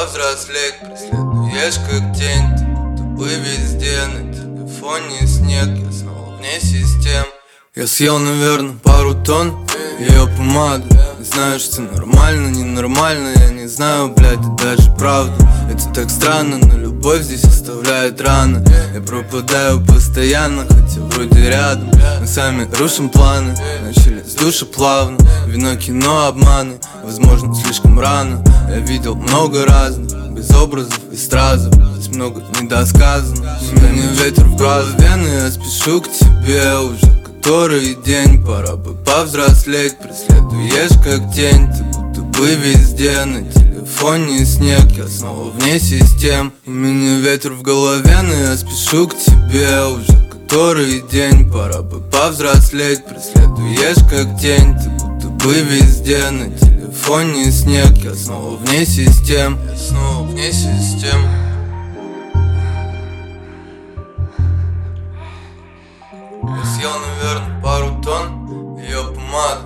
повзрослеть, преследуешь как тень. Ты везде, на телефоне снег, я снова вне систем. Я съел, наверное, пару тонн ее помаду. Не знаю, что нормально, ненормально, я не знаю, блядь, это даже правда. Это так странно, но любовь здесь оставляет раны. Я пропадаю постоянно, хотя вроде рядом. Мы сами рушим планы, начали с душа плавно. Вино, кино, обманы, возможно, слишком рано. Я видел много разных, без образов и стразов. Здесь много недосказано. Мне ветер в голове, но я спешу к тебе уже который день. Пора бы повзрослеть, преследуешь как тень. Ты будто бы везде, на телефоне снег, я снова вне систем. У меня ветер в голове, но я спешу к тебе уже который день. Пора бы повзрослеть, преследуешь как тень. Ты будто бы везде, на телефоне снег, я снова вне систем. Я снова вне систем. Я съел, наверное, пару тонн ее помады.